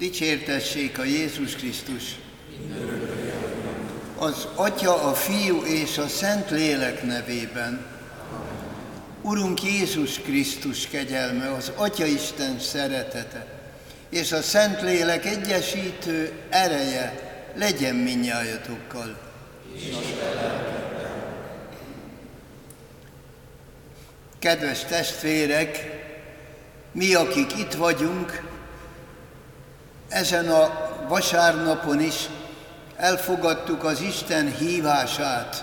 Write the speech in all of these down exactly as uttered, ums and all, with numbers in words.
Dicsértessék a Jézus Krisztus! Az Atya, a Fiú és a Szentlélek nevében. Urunk Jézus Krisztus kegyelme, az Atya Isten szeretete és a Szentlélek egyesítő ereje legyen mindnyájatokkal. Kedves testvérek, mi, akik itt vagyunk, ezen a vasárnapon is elfogadtuk az Isten hívását.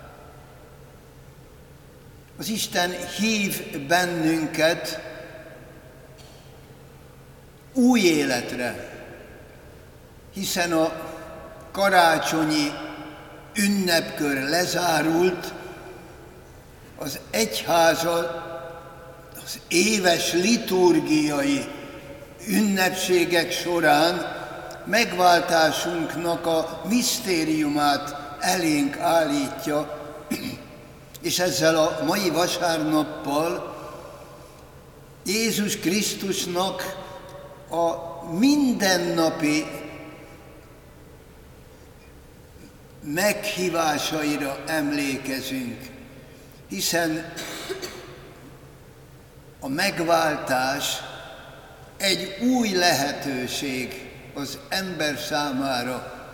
Az Isten hív bennünket új életre, hiszen a karácsonyi ünnepkör lezárult, az egyházal az éves liturgiai ünnepségek során megváltásunknak a misztériumát elénk állítja, és ezzel a mai vasárnappal Jézus Krisztusnak a mindennapi meghívásaira emlékezünk, hiszen a megváltás egy új lehetőség az ember számára.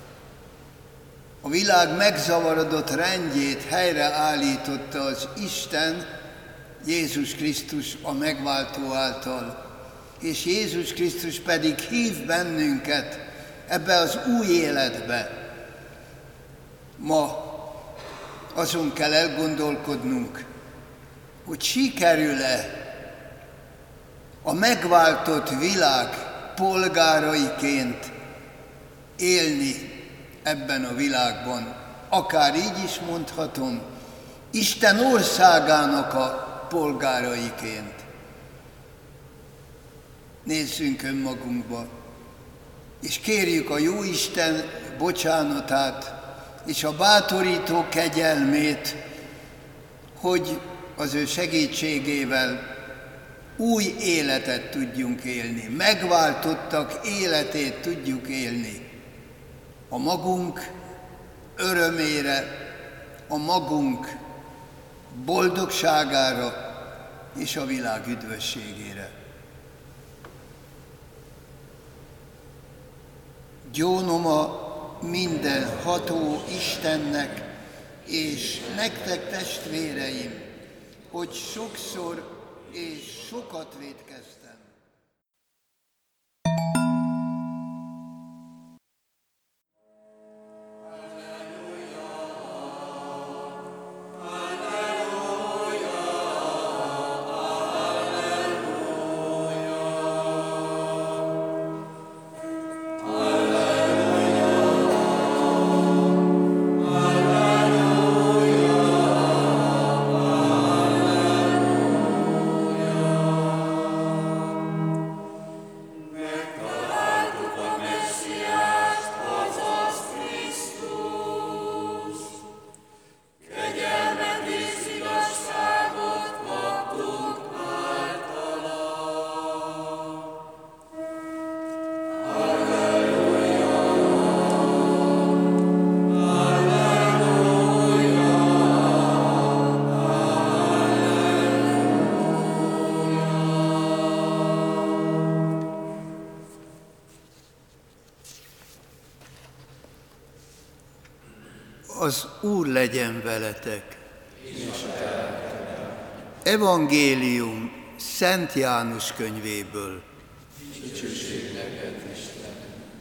A világ megzavarodott rendjét helyreállította az Isten, Jézus Krisztus a megváltó által, és Jézus Krisztus pedig hív bennünket ebbe az új életbe. Ma azon kell elgondolkodnunk, hogy sikerül-e a megváltott világ polgáraiként élni ebben a világban. Akár így is mondhatom, Isten országának a polgáraiként. Nézzünk önmagunkba, és kérjük a Jóisten bocsánatát és a bátorító kegyelmét, hogy az ő segítségével új életet tudjunk élni, megváltottak életét tudjuk élni. A magunk örömére, a magunk boldogságára és a világ üdvösségére. Gyónom a mindenható Istennek és nektek, testvéreim, hogy sokszor és sokat vétkeztem. Az Úr legyen veletek. Evangélium Szent János könyvéből. Dicsőség neked, Isten.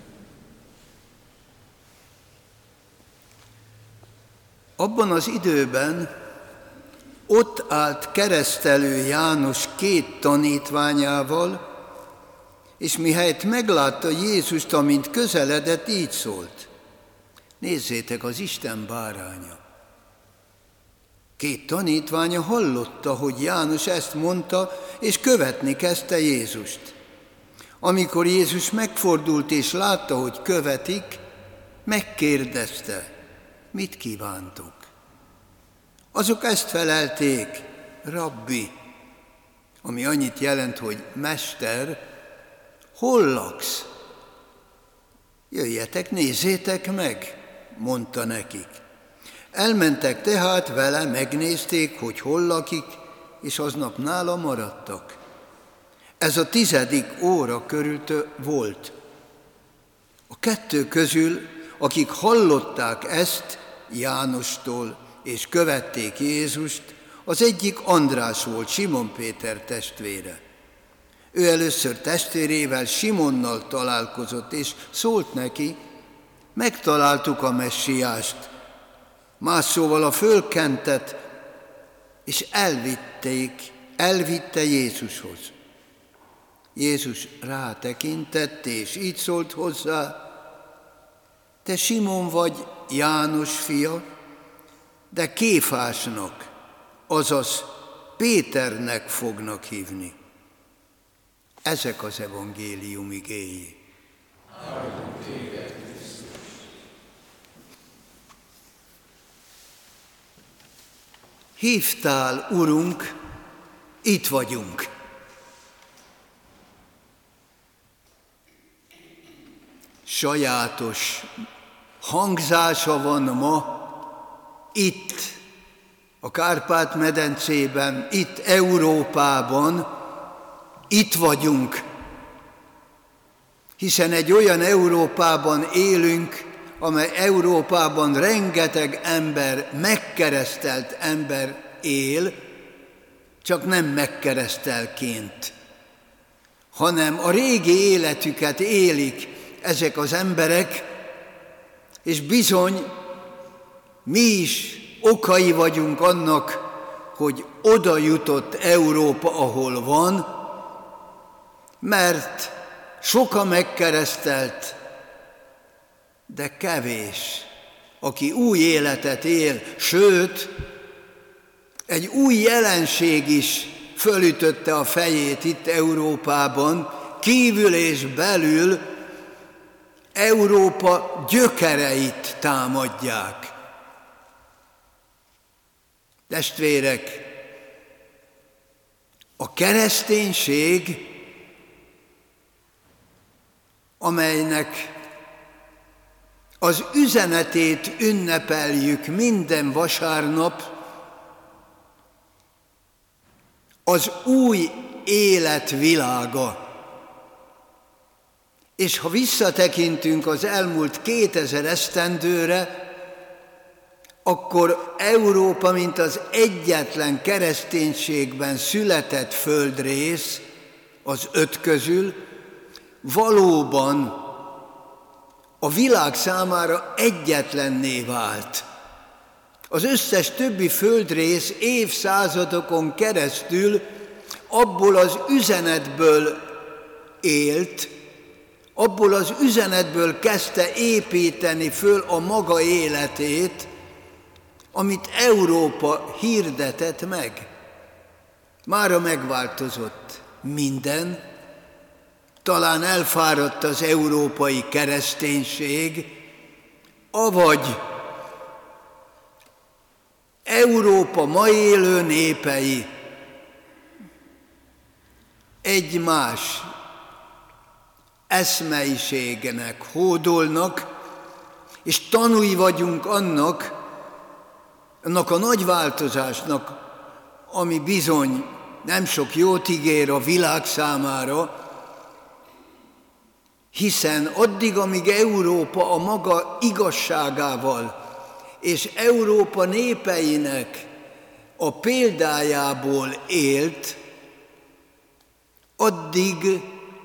Abban az időben ott állt keresztelő János két tanítványával, és mihelyt meglátta Jézust, amint közeledett, így szólt: nézzétek, az Isten báránya. Két tanítványa hallotta, hogy János ezt mondta, és követni kezdte Jézust. Amikor Jézus megfordult és látta, hogy követik, megkérdezte: mit kívántok? Azok ezt felelték: Rabbi, ami annyit jelent, hogy mester, hol laksz? Jöjjetek, nézzétek meg, mondta nekik. Elmentek tehát vele, megnézték, hogy hol lakik, és aznap nála maradtak. Ez a tizedik óra körül volt. A kettő közül, akik hallották ezt Jánostól, és követték Jézust, az egyik András volt, Simon Péter testvére. Ő először testvérével, Simonnal találkozott, és szólt neki, megtaláltuk a Messiást, más szóval a fölkentet, és elvitték, elvitte Jézushoz. Jézus rátekintett, és így szólt hozzá, te Simon vagy, János fia, de Kéfásnak, azaz Péternek fognak hívni. Ezek az evangélium igéi. Hívtál, Urunk, itt vagyunk. Sajátos hangzása van ma itt, a Kárpát-medencében, itt Európában, itt vagyunk, hiszen egy olyan Európában élünk, amely Európában rengeteg ember, megkeresztelt ember él, csak nem megkeresztelként, hanem a régi életüket élik ezek az emberek, és bizony mi is okai vagyunk annak, hogy oda jutott Európa, ahol van, mert sok a megkeresztelt, de kevés, aki új életet él, sőt, egy új jelenség is fölütötte a fejét itt Európában, kívül és belül Európa gyökereit támadják. Testvérek, a kereszténység, amelynek az üzenetét ünnepeljük minden vasárnap, az új élet világa. És ha visszatekintünk az elmúlt kétezer esztendőre, akkor Európa, mint az egyetlen kereszténységben született földrész az öt közül, valóban a világ számára egyetlenné vált. Az összes többi földrész évszázadokon keresztül abból az üzenetből élt, abból az üzenetből kezdte építeni föl a maga életét, amit Európa hirdetett meg. Mára megváltozott minden, talán elfáradt az európai kereszténység, avagy Európa ma élő népei egy más eszmeiségnek hódolnak, és tanúi vagyunk annak, annak a nagy változásnak, ami bizony nem sok jót ígér a világ számára, hiszen addig, amíg Európa a maga igazságával és Európa népeinek a példájából élt, addig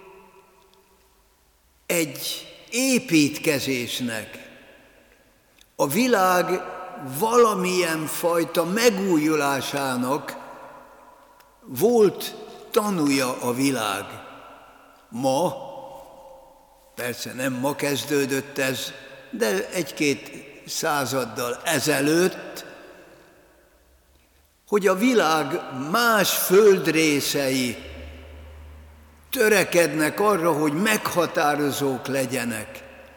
egy építkezésnek, a világ valamilyen fajta megújulásának volt tanúja a világ. Ma, persze nem ma kezdődött ez, de egy-két századdal ezelőtt, hogy a világ más földrészei törekednek arra, hogy meghatározók legyenek.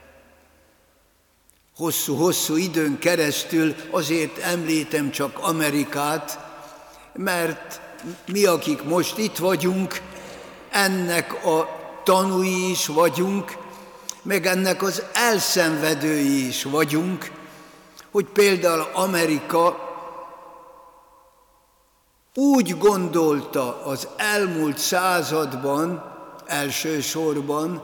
Hosszú-hosszú időn keresztül azért említem csak Amerikát, mert mi, akik most itt vagyunk, ennek a tanúi is vagyunk, meg ennek az elszenvedői is vagyunk, hogy például Amerika úgy gondolta az elmúlt században, elsősorban,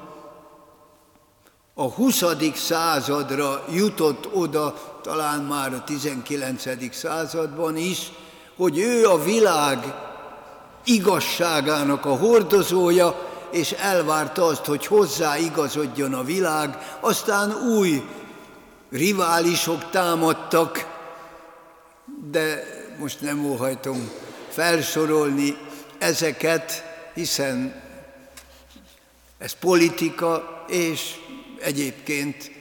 a huszadik századra jutott oda, talán már a tizenkilencedik században is, hogy ő a világ igazságának a hordozója, és elvárta azt, hogy hozzá igazodjon a világ, aztán új riválisok támadtak, de most nem óhajtom felsorolni ezeket, hiszen ez politika, és egyébként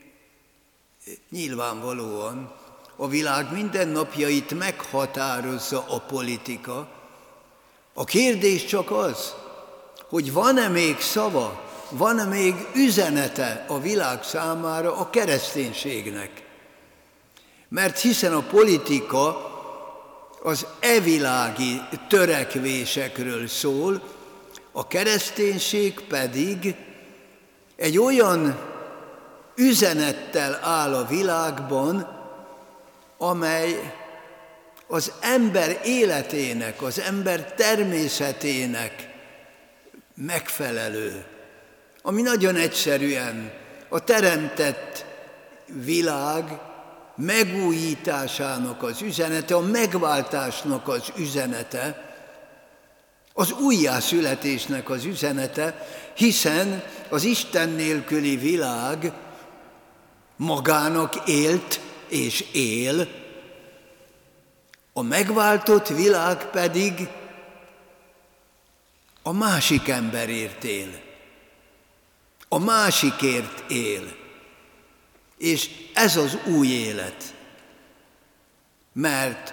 nyilvánvalóan a világ mindennapjait meghatározza a politika. A kérdés csak az, hogy van-e még szava, van-e még üzenete a világ számára a kereszténységnek. Mert hiszen a politika az evilági törekvésekről szól, a kereszténység pedig egy olyan üzenettel áll a világban, amely az ember életének, az ember természetének megfelelő, ami nagyon egyszerűen a teremtett világ megújításának az üzenete, a megváltásnak az üzenete, az újjászületésnek az üzenete, hiszen az Isten nélküli világ magának élt és él, a megváltott világ pedig a másik emberért él, a másikért él. És ez az új élet, mert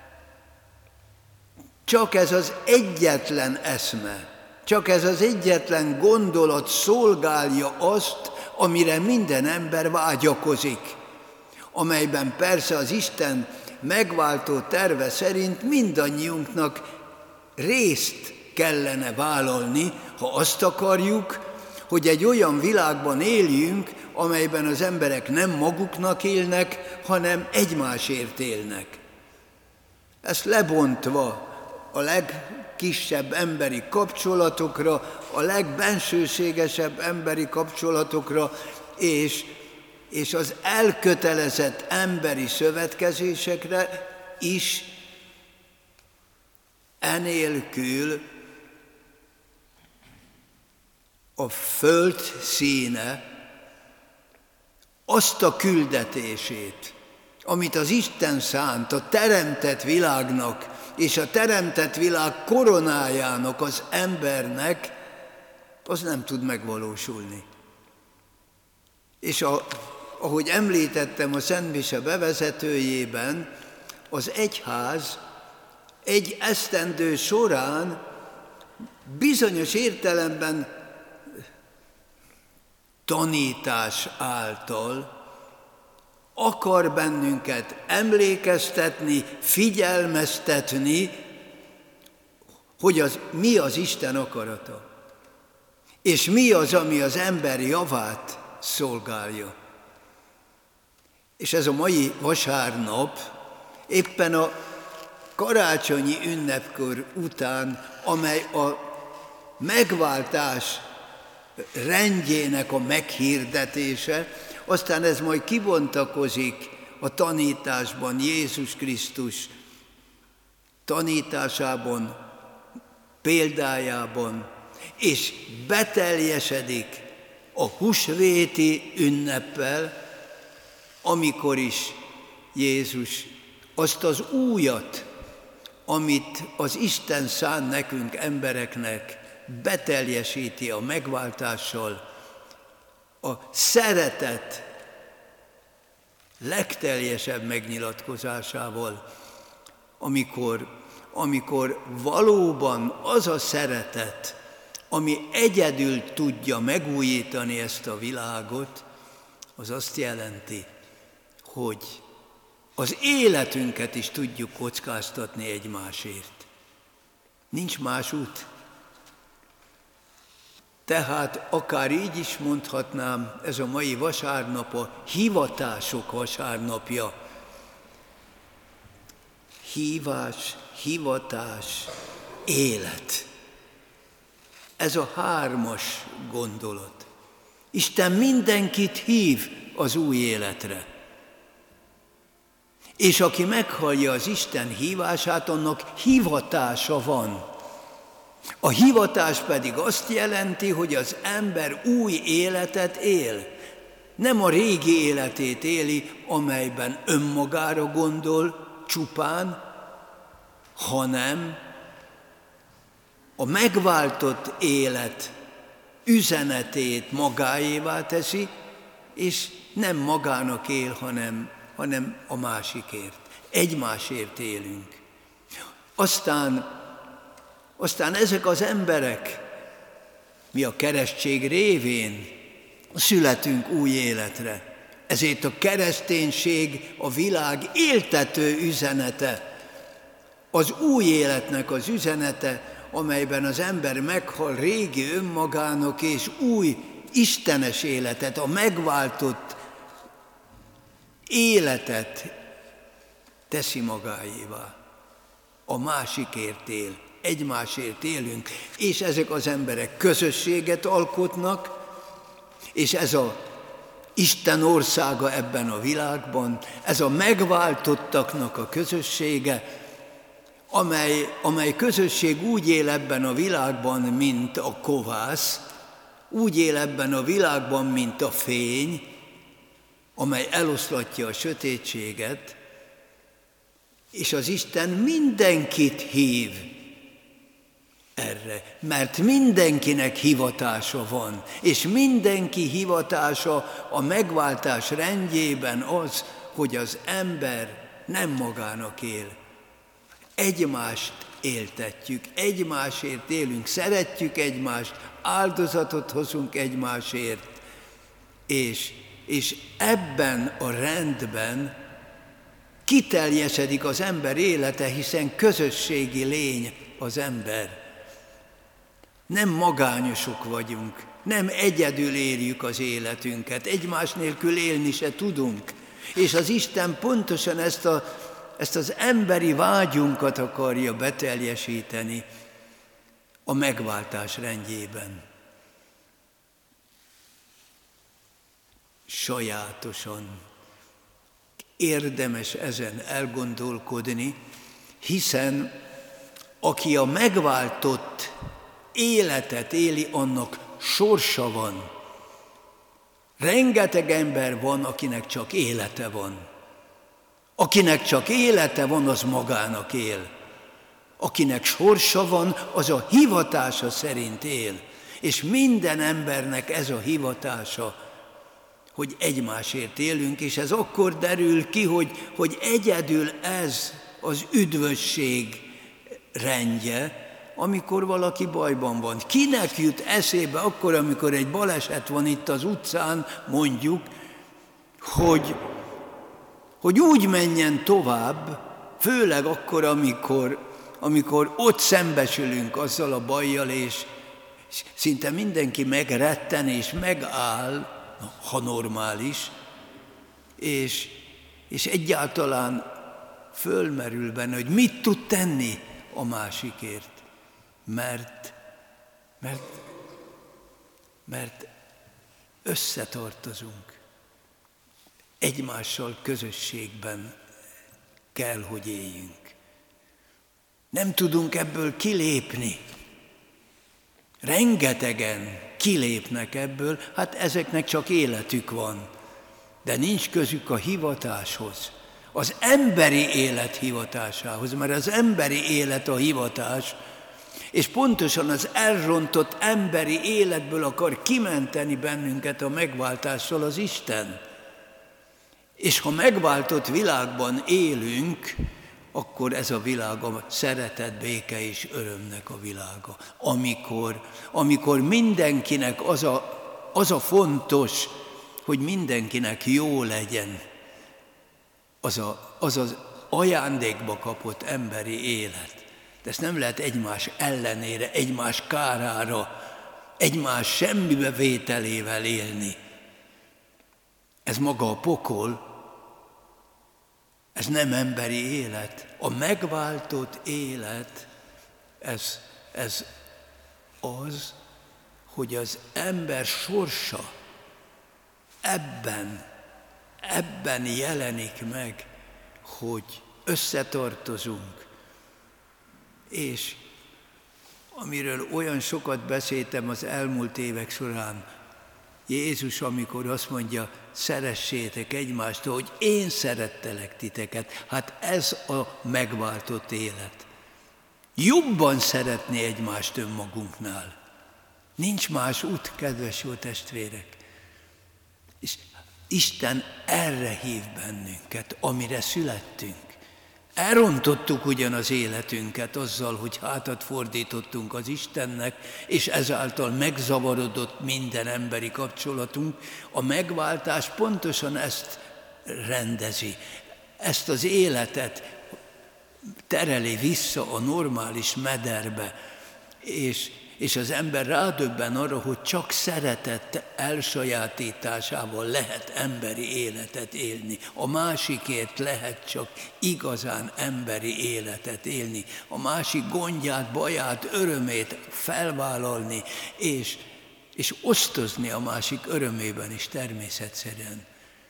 csak ez az egyetlen eszme, csak ez az egyetlen gondolat szolgálja azt, amire minden ember vágyakozik, amelyben persze az Isten megváltó terve szerint mindannyiunknak részt kellene vállalni, ha azt akarjuk, hogy egy olyan világban éljünk, amelyben az emberek nem maguknak élnek, hanem egymásért élnek. Ezt lebontva a legkisebb emberi kapcsolatokra, a legbensőségesebb emberi kapcsolatokra, és, és az elkötelezett emberi szövetkezésekre is, enélkül a föld színe azt a küldetését, amit az Isten szánt a teremtett világnak és a teremtett világ koronájának, az embernek, az nem tud megvalósulni. És a, ahogy említettem a Szent Mise bevezetőjében, az egyház egy esztendő során bizonyos értelemben tanítás által akar bennünket emlékeztetni, figyelmeztetni, hogy az, mi az Isten akarata, és mi az, ami az ember javát szolgálja. És ez a mai vasárnap éppen a karácsonyi ünnepkor után, amely a megváltás rendjének a meghirdetése, aztán ez majd kibontakozik a tanításban, Jézus Krisztus tanításában, példájában, és beteljesedik a húsvéti ünneppel, amikor is Jézus azt az újat, amit az Isten szán nekünk embereknek, beteljesíti a megváltással, a szeretet legteljesebb megnyilatkozásával, amikor, amikor valóban az a szeretet, ami egyedül tudja megújítani ezt a világot, az azt jelenti, hogy az életünket is tudjuk kockáztatni egymásért. Nincs más út. Tehát akár így is mondhatnám, ez a mai vasárnap a hivatások vasárnapja. Hívás, hivatás, élet. Ez a hármas gondolat. Isten mindenkit hív az új életre. És aki meghallja az Isten hívását, annak hivatása van. A hivatás pedig azt jelenti, hogy az ember új életet él. Nem a régi életét éli, amelyben önmagára gondol csupán, hanem a megváltott élet üzenetét magáévá teszi, és nem magának él, hanem, hanem a másikért. Egymásért élünk. Aztán, aztán ezek az emberek, mi a keresztség révén születünk új életre. Ezért a kereszténység a világ éltető üzenete, az új életnek az üzenete, amelyben az ember meghal régi önmagának, és új istenes életet, a megváltott életet teszi magáévá. A másikért él, egymásért élünk, és ezek az emberek közösséget alkotnak, és ez a Isten országa ebben a világban, ez a megváltottaknak a közössége, amely, amely közösség úgy él ebben a világban, mint a kovász, úgy él ebben a világban, mint a fény, amely eloszlatja a sötétséget, és az Isten mindenkit hív erre, mert mindenkinek hivatása van, és mindenki hivatása a megváltás rendjében az, hogy az ember nem magának él. Egymást éltetjük, egymásért élünk, szeretjük egymást, áldozatot hozunk egymásért, és, és ebben a rendben kiteljesedik az ember élete, hiszen közösségi lény az ember. Nem magányosok vagyunk, nem egyedül éljük az életünket, egymás nélkül élni se tudunk. És az Isten pontosan ezt, a, ezt az emberi vágyunkat akarja beteljesíteni a megváltás rendjében. Sajátosan érdemes ezen elgondolkodni, hiszen aki a megváltott életet éli, annak sorsa van. Rengeteg ember van, akinek csak élete van. Akinek csak élete van, az magának él. Akinek sorsa van, az a hivatása szerint él. És minden embernek ez a hivatása, hogy egymásért élünk, és ez akkor derül ki, hogy, hogy egyedül ez az üdvösség rendje, amikor valaki bajban van. Kinek jut eszébe akkor, amikor egy baleset van itt az utcán, mondjuk, hogy, hogy úgy menjen tovább, főleg akkor, amikor, amikor ott szembesülünk azzal a bajjal, és szinte mindenki megretten és megáll, ha normális, és, és egyáltalán fölmerül benne, hogy mit tud tenni a másikért. Mert, mert, mert összetartozunk. Egymással közösségben kell, hogy éljünk. Nem tudunk ebből kilépni. Rengetegen kilépnek ebből, hát ezeknek csak életük van, de nincs közük a hivatáshoz, az emberi élet hivatásához, mert az emberi élet a hivatás, és pontosan az elrontott emberi életből akar kimenteni bennünket a megváltással az Isten. És ha megváltott világban élünk, akkor ez a világ a szeretet, béke és örömnek a világa. Amikor, amikor mindenkinek az a, az a fontos, hogy mindenkinek jó legyen, az, a, az az ajándékba kapott emberi élet. De ezt nem lehet egymás ellenére, egymás kárára, egymás semmibe vételével élni. Ez maga a pokol, ez nem emberi élet. A megváltott élet, ez, ez az, hogy az ember sorsa ebben, ebben jelenik meg, hogy összetartozunk, és amiről olyan sokat beszéltem az elmúlt évek során, Jézus, amikor azt mondja, szeressétek egymást, hogy én szerettelek titeket, hát ez a megváltott élet. Jobban szeretni egymást önmagunknál. Nincs más út, kedves jó testvérek. És Isten erre hív bennünket, amire születtünk. Elrontottuk ugyan az életünket azzal, hogy hátat fordítottunk az Istennek, és ezáltal megzavarodott minden emberi kapcsolatunk. A megváltás pontosan ezt rendezi. Ezt az életet tereli vissza a normális mederbe, és, és az ember rádöbben arra, hogy csak szeretet elsajátításával lehet emberi életet élni. A másikért lehet csak igazán emberi életet élni. A másik gondját, baját, örömét felvállalni, és, és osztozni a másik örömében is természetszerűen.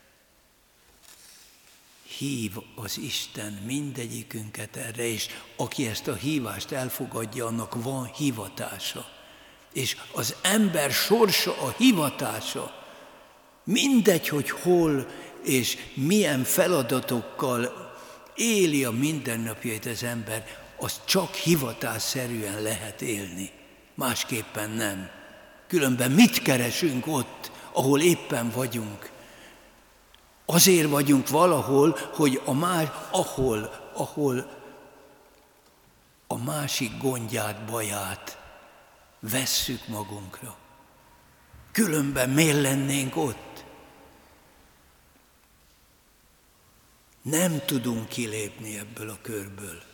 Hív az Isten mindegyikünket erre, és aki ezt a hívást elfogadja, annak van hivatása. És az ember sorsa a hivatása. Mindegy, hogy hol és milyen feladatokkal éli a mindennapjait az ember, azt csak hivatásszerűen lehet élni. Másképpen nem. Különben mit keresünk ott, ahol éppen vagyunk? Azért vagyunk valahol, hogy a más, ahol, ahol a másik gondját, baját vesszük magunkra. Különben miért lennénk ott? Nem tudunk kilépni ebből a körből.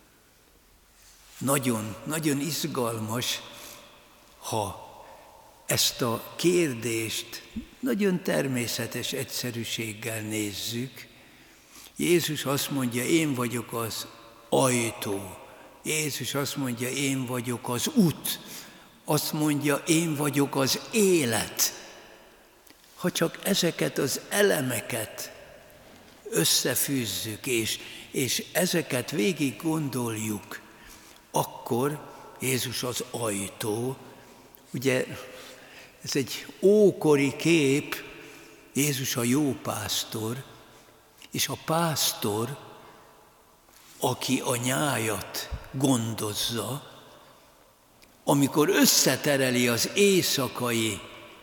Nagyon, nagyon izgalmas, ha ezt a kérdést nagyon természetes egyszerűséggel nézzük. Jézus azt mondja, én vagyok az ajtó. Jézus azt mondja, én vagyok az út. Azt mondja, én vagyok az élet. Ha csak ezeket az elemeket összefűzzük, és, és ezeket végig gondoljuk, akkor Jézus az ajtó. Ugye ez egy ókori kép, Jézus a jó pásztor, és a pásztor, aki a nyájat gondozza, amikor összetereli az éjszakai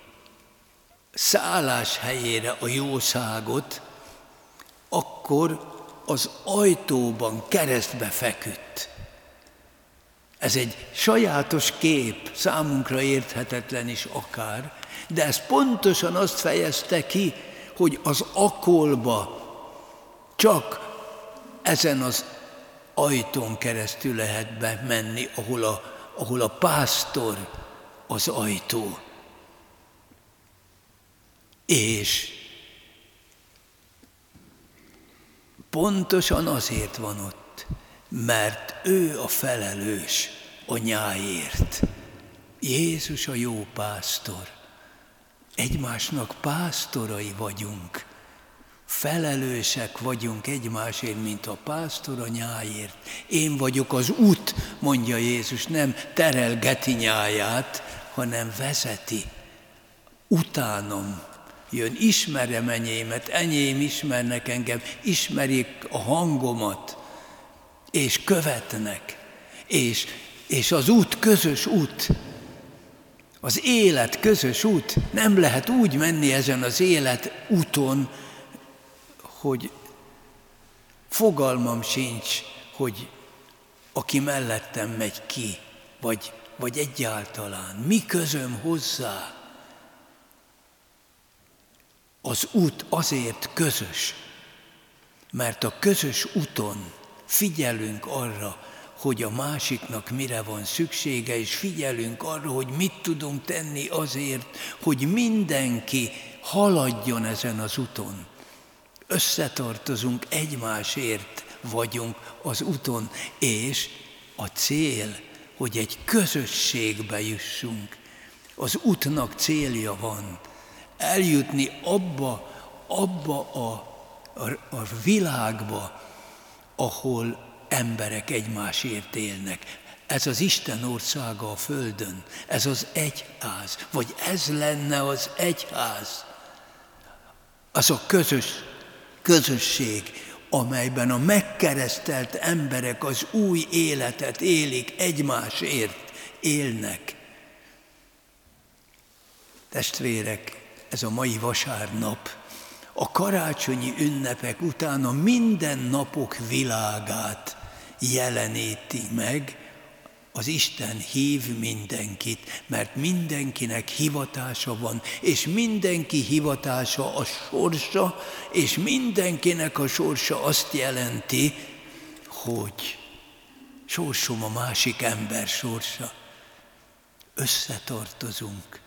szállás helyére a jószágot, akkor az ajtóban keresztbe feküdt. Ez egy sajátos kép, számunkra érthetetlen is akár, de ez pontosan azt fejezte ki, hogy az akolba csak ezen az ajtón keresztül lehet bemenni, ahol a, ahol a pásztor az ajtó. És pontosan azért van ott, mert ő a felelős a nyájért. Jézus a jó pásztor. Egymásnak pásztorai vagyunk. Felelősek vagyunk egymásért, mint a pásztor a nyájért. Én vagyok az út, mondja Jézus, nem terelgeti nyáját, hanem vezeti. Utánam jön, ismerem enyémet, enyém ismernek engem, ismerik a hangomat, és követnek, és, és az út közös út, az élet közös út. Nem lehet úgy menni ezen az élet úton, hogy fogalmam sincs, hogy aki mellettem megy ki, vagy, vagy egyáltalán. Mi közöm hozzá? Az út azért közös, mert a közös úton figyelünk arra, hogy a másiknak mire van szüksége, és figyelünk arra, hogy mit tudunk tenni azért, hogy mindenki haladjon ezen az úton. Összetartozunk, egymásért vagyunk az úton, és a cél, hogy egy közösségbe jussunk. Az útnak célja van, eljutni abba, abba a, a, a világba, ahol emberek egymásért élnek. Ez az Isten országa a földön, ez az egyház, vagy ez lenne az egyház. Az a közös, közösség, amelyben a megkeresztelt emberek az új életet élik, egymásért élnek. Testvérek, ez a mai vasárnap a karácsonyi ünnepek után a mindennapok világát jeleníti meg. Az Isten hív mindenkit, mert mindenkinek hivatása van, és mindenki hivatása a sorsa, és mindenkinek a sorsa azt jelenti, hogy sorsom a másik ember sorsa. Összetartozunk.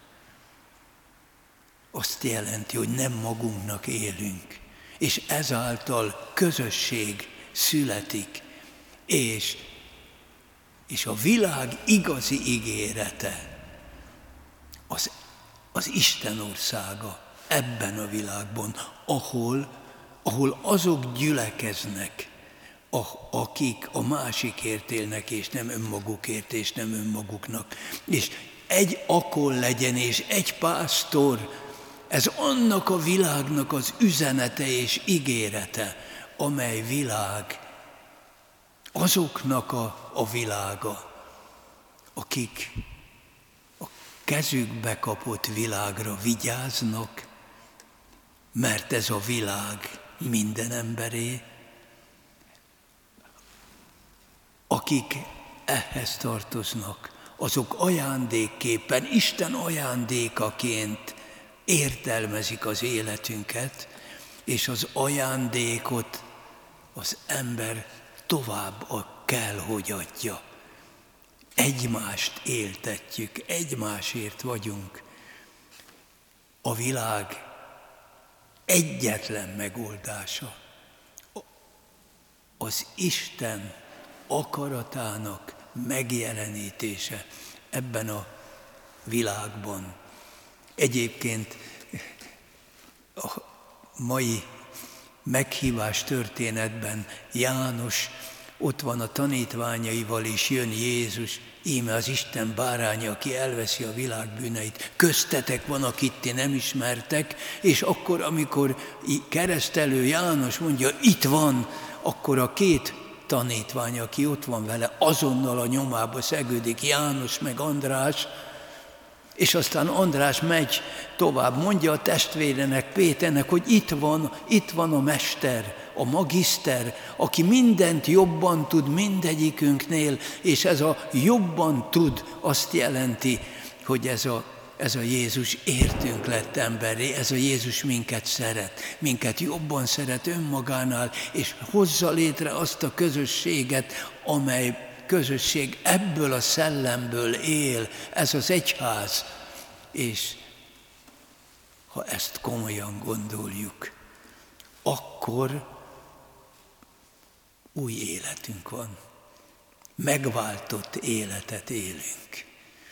Azt jelenti, hogy nem magunknak élünk, és ezáltal közösség születik, és És a világ igazi ígérete az, az Isten országa ebben a világban, ahol, ahol azok gyülekeznek, akik a másikért élnek, és nem önmagukért, és nem önmaguknak. És egy akol legyen, és egy pásztor, ez annak a világnak az üzenete és ígérete, amely világ azoknak a, a világa, akik a kezükbe kapott világra vigyáznak, mert ez a világ minden emberé, akik ehhez tartoznak, azok ajándékképpen, Isten ajándékaként értelmezik az életünket, és az ajándékot az ember tovább kell, hogy adja. Egymást éltetjük, egymásért vagyunk. A világ egyetlen megoldása az Isten akaratának megjelenítése ebben a világban. Egyébként a mai meghívás történetben János ott van a tanítványaival, és jön Jézus, íme az Isten báránya, aki elveszi a világ bűneit. Köztetek van, akit ti nem ismertek, és akkor, amikor keresztelő János mondja, itt van, akkor a két tanítvány, aki ott van vele, azonnal a nyomába szegődik, János meg András, és aztán András megy tovább, mondja a testvérenek, Péternek, hogy itt van, itt van a mester, a magiszter, aki mindent jobban tud mindegyikünknél, és ez a jobban tud azt jelenti, hogy ez a, ez a Jézus értünk lett emberré, ez a Jézus minket szeret, minket jobban szeret önmagánál, és hozza létre azt a közösséget, amely közösség ebből a szellemből él, ez az egyház. És ha ezt komolyan gondoljuk, akkor új életünk van. Megváltott életet élünk.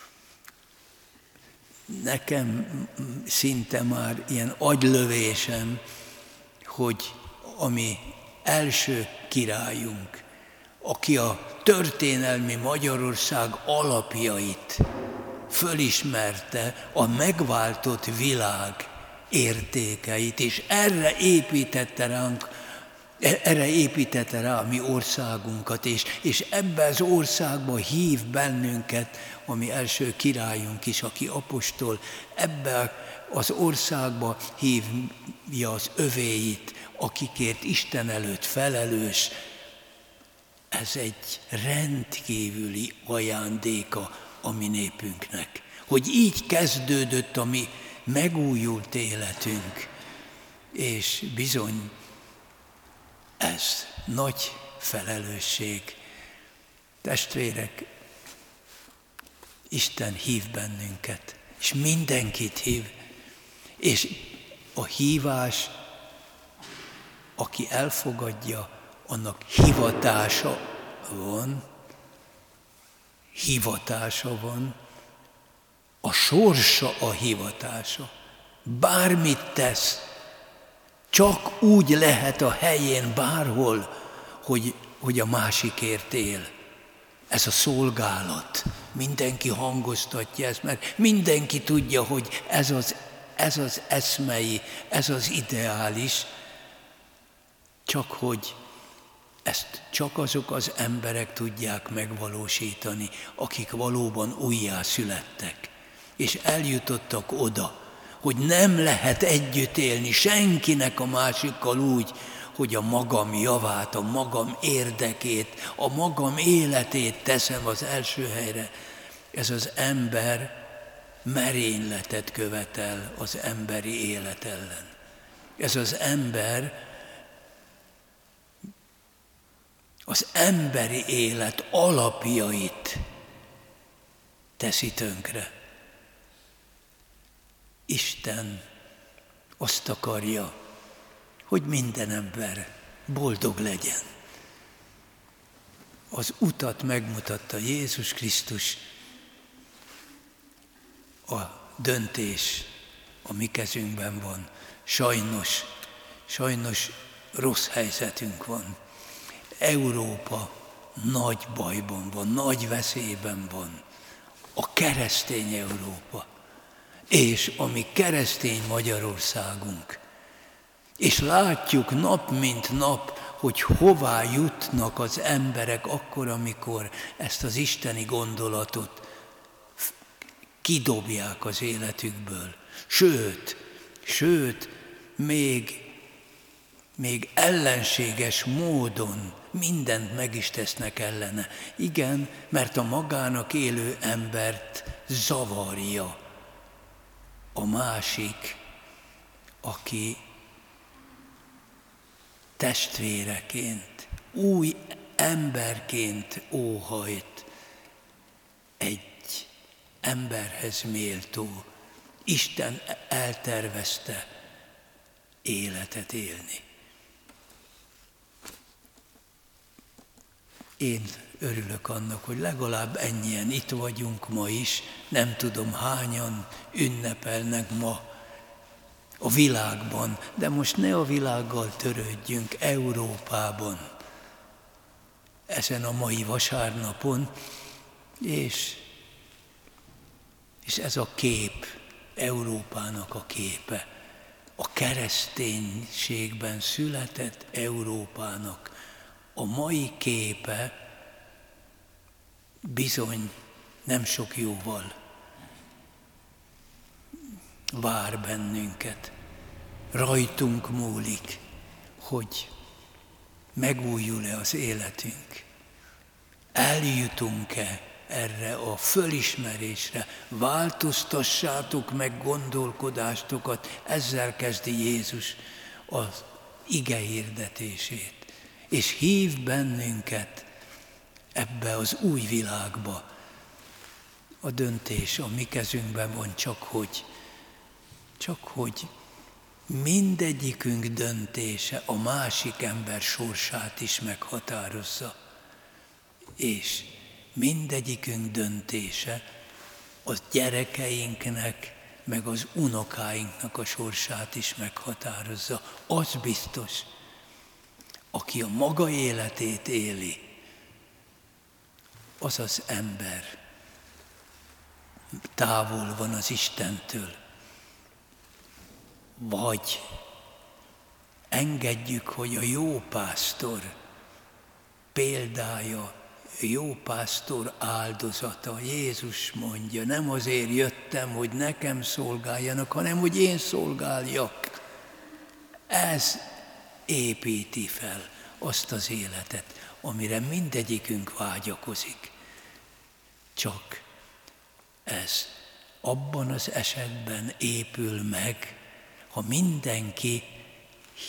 Nekem szinte már ilyen agylövésem, hogy a mi első királyunk, aki a történelmi Magyarország alapjait fölismerte, a megváltott világ értékeit, és erre építette ránk, erre építette rá a mi országunkat, és, és ebbe az országba hív bennünket, a mi első királyunk is, aki apostol, ebbe az országba hívja az övéit, akikért Isten előtt felelős. Ez egy rendkívüli ajándéka a mi népünknek, hogy így kezdődött a mi megújult életünk, és bizony ez nagy felelősség. Testvérek, Isten hív bennünket, és mindenkit hív. És a hívás, aki elfogadja, annak hivatása van, hivatása van, a sorsa a hivatása. Bármit tesz, csak úgy lehet a helyén bárhol, hogy, hogy a másikért él. Ez a szolgálat. Mindenki hangoztatja ezt, mert mindenki tudja, hogy ez az, ez az eszmei, ez az ideális, csak hogy ezt csak azok az emberek tudják megvalósítani, akik valóban újjászülettek, és eljutottak oda, hogy nem lehet együtt élni senkinek a másikkal úgy, hogy a magam javát, a magam érdekét, a magam életét teszem az első helyre. Ez az ember merényletet követel az emberi élet ellen. Ez az ember az emberi élet alapjait teszi tönkre. Isten azt akarja, hogy minden ember boldog legyen. Az utat megmutatta Jézus Krisztus, a döntés a mi kezünkben van. Sajnos, sajnos rossz helyzetünk van. Európa nagy bajban van, nagy veszélyben van. A keresztény Európa, és a mi keresztény Magyarországunk. És látjuk nap mint nap, hogy hová jutnak az emberek akkor, amikor ezt az isteni gondolatot kidobják az életükből. Sőt, sőt, még, még ellenséges módon mindent meg is tesznek ellene. Igen, mert a magának élő embert zavarja a másik, aki testvéreként, új emberként óhajt egy emberhez méltó, Isten eltervezte életet élni. Én örülök annak, hogy legalább ennyien itt vagyunk ma is, nem tudom hányan ünnepelnek ma a világban, de most ne a világgal törődjünk, Európában, ezen a mai vasárnapon, és, és ez a kép, Európának a képe, a kereszténységben született Európának a mai képe bizony nem sok jóval vár bennünket. Rajtunk múlik, hogy megújul-e az életünk. Eljutunk-e erre a fölismerésre, változtassátok meg gondolkodástokat, ezzel kezdi Jézus az ige hirdetését, és hív bennünket ebbe az új világba. A döntés a mi kezünkben van, csak hogy, csak hogy mindegyikünk döntése a másik ember sorsát is meghatározza, és mindegyikünk döntése az gyerekeinknek, meg az unokáinknak a sorsát is meghatározza. Az biztos, aki a maga életét éli, az az ember távol van az Istentől. Vagy engedjük, hogy a jó pásztor példája, jó pásztor áldozata, Jézus mondja, nem azért jöttem, hogy nekem szolgáljanak, hanem hogy én szolgáljak. Ez építi fel azt az életet, amire mindegyikünk vágyakozik. Csak ez abban az esetben épül meg, ha mindenki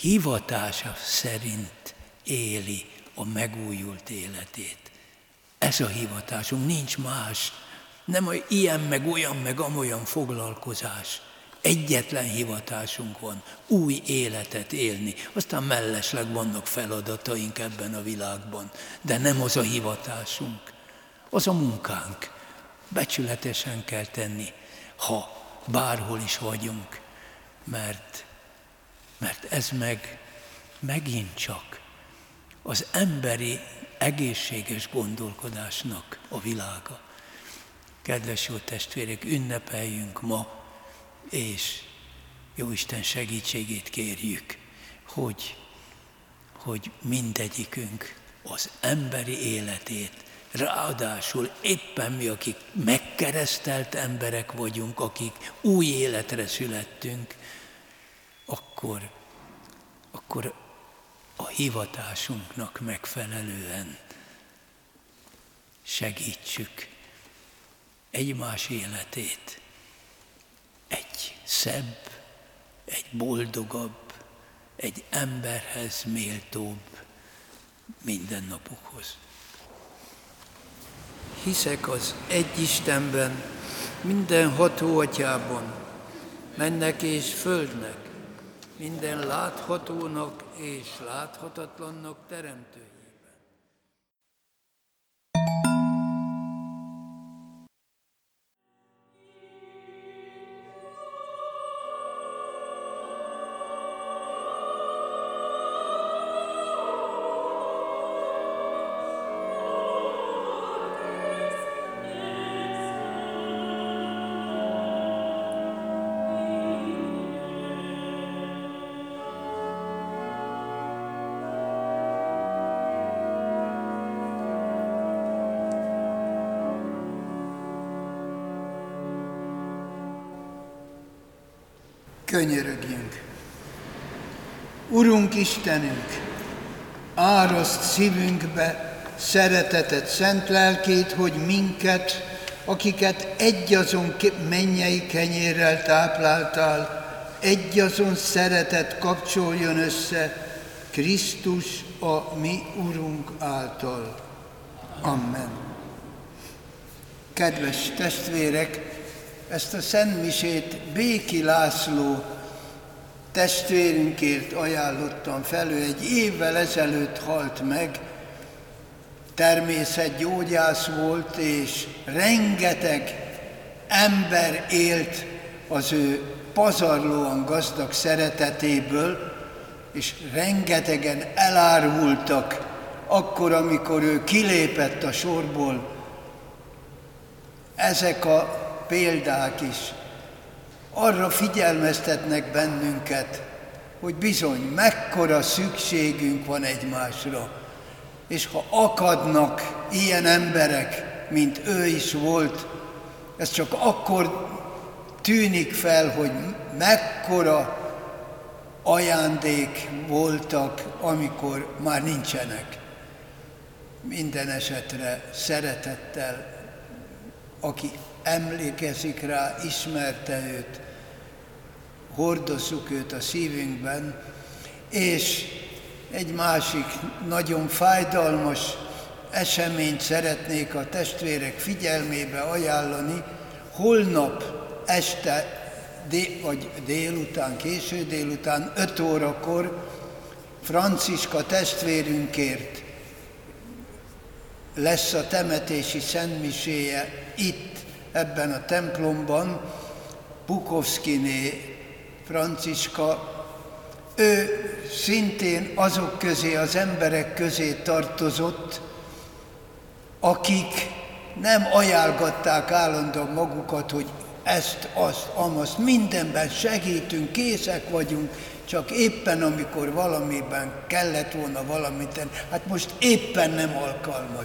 hivatása szerint éli a megújult életét. Ez a hivatásunk, nincs más. Nem a ilyen, meg olyan, meg amolyan foglalkozás. Egyetlen hivatásunk van, új életet élni. Aztán mellesleg vannak feladataink ebben a világban, de nem az a hivatásunk. Az a munkánk. Becsületesen kell tenni, ha bárhol is vagyunk, mert, mert ez meg megint csak az emberi egészséges gondolkodásnak a világa. Kedves jó testvérek, ünnepeljünk ma, és Jóisten segítségét kérjük, hogy, hogy mindegyikünk az emberi életét, ráadásul éppen mi, akik megkeresztelt emberek vagyunk, akik új életre születtünk, akkor, akkor a hivatásunknak megfelelően segítsük egymás életét egy szebb, egy boldogabb, egy emberhez méltóbb mindennapokhoz. Hiszek az egy Istenben, mindenható Atyában, mennek és földnek, minden láthatónak és láthatatlannak teremtőjében. Könyörögjünk! Urunk Istenünk, áraszt szívünkbe szereteted szent lelkét, hogy minket, akiket egyazon mennyei kenyérrel tápláltál, egyazon szeretet kapcsoljon össze Krisztus a mi Urunk által. Amen. Kedves testvérek, ezt a szentmisét Béki László testvérünkért ajánlottam fel, ő egy évvel ezelőtt halt meg, természetgyógyász volt, és rengeteg ember élt az ő pazarlóan gazdag szeretetéből, és rengetegen elárultak akkor, amikor ő kilépett a sorból. Ezek a példák is arra figyelmeztetnek bennünket, hogy bizony mekkora szükségünk van egymásra, és ha akadnak ilyen emberek, mint ő is volt, ez csak akkor tűnik fel, hogy mekkora ajándék voltak, amikor már nincsenek. Minden esetre szeretettel, aki emlékezik rá, ismerte őt, hordozzuk őt a szívünkben, és egy másik nagyon fájdalmas eseményt szeretnék a testvérek figyelmébe ajánlani. Holnap este, dé- vagy délután, késő délután, öt órakor Franciska testvérünkért lesz a temetési szentmiséje itt, ebben a templomban. Bukovszkiné Franciska, ő szintén azok közé, az emberek közé tartozott, akik nem ajánlgatták állandóan magukat, hogy ezt, azt, amazt, mindenben segítünk, készek vagyunk, csak éppen amikor valamiben kellett volna valamit tenni, hát most éppen nem alkalmas.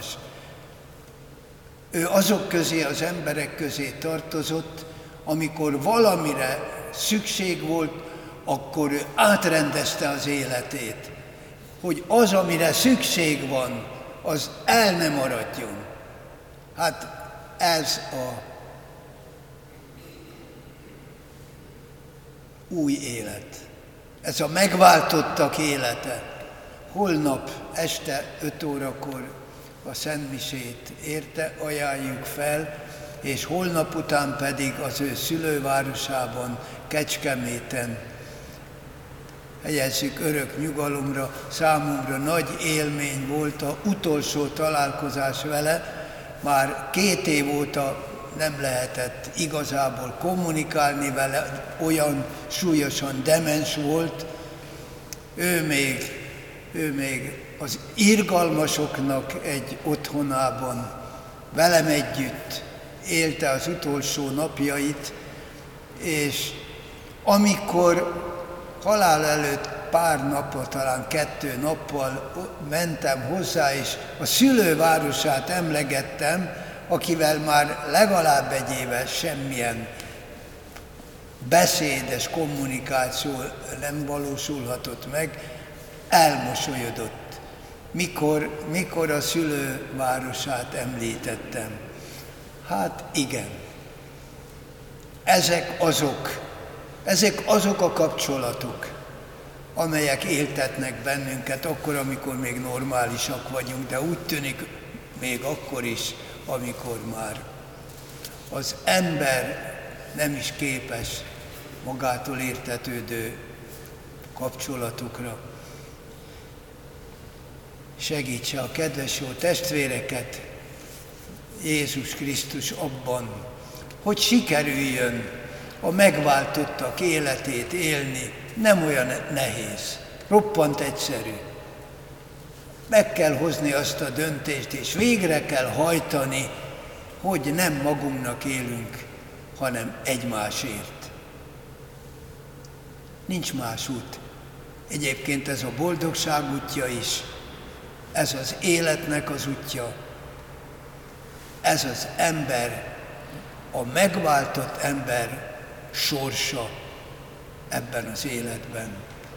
Ő azok közé, az emberek közé tartozott, amikor valamire szükség volt, akkor ő átrendezte az életét, hogy az, amire szükség van, az el ne maradjon. Hát ez a új élet, ez a megváltottak élete. Holnap este öt órakor a szentmisét érte ajánljuk fel, és holnap után pedig az ő szülővárosában, Kecskeméten helyezzük örök nyugalomra. Számunkra nagy élmény volt az utolsó találkozás vele, már két év óta nem lehetett igazából kommunikálni vele, olyan súlyosan demens volt. Ő még, ő még az irgalmasoknak egy otthonában velem együtt élte az utolsó napjait, és amikor halál előtt pár nappal, talán kettő nappal mentem hozzá, és a szülővárosát emlegettem, akivel már legalább egy éve semmilyen beszédes kommunikáció nem valósulhatott meg, elmosolyodott, mikor, mikor a szülővárosát említettem. Hát igen, ezek azok, ezek azok a kapcsolatok, amelyek éltetnek bennünket akkor, amikor még normálisak vagyunk, de úgy tűnik még akkor is, amikor már az ember nem is képes magától értetődő kapcsolatokra. Segítse a kedves jó testvéreket, Jézus Krisztus abban, hogy sikerüljön a megváltottak életét élni, nem olyan nehéz, roppant egyszerű. Meg kell hozni azt a döntést, és végre kell hajtani, hogy nem magunknak élünk, hanem egymásért. Nincs más út. Egyébként ez a boldogság útja is, ez az életnek az útja, ez az ember, a megváltott ember sorsa ebben az életben.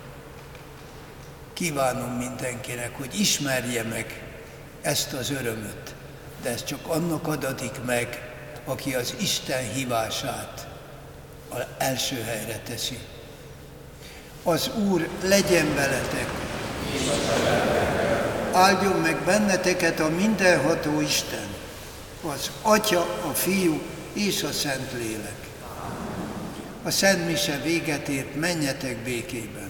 Kívánom mindenkinek, hogy ismerje meg ezt az örömöt, de ez csak annak adatik meg, aki az Isten hívását az első helyre teszi. Az Úr legyen veletek! Áldjon meg benneteket a mindenható Isten, az Atya, a Fiú és a Szentlélek. A Szent Mise véget ért, menjetek békében.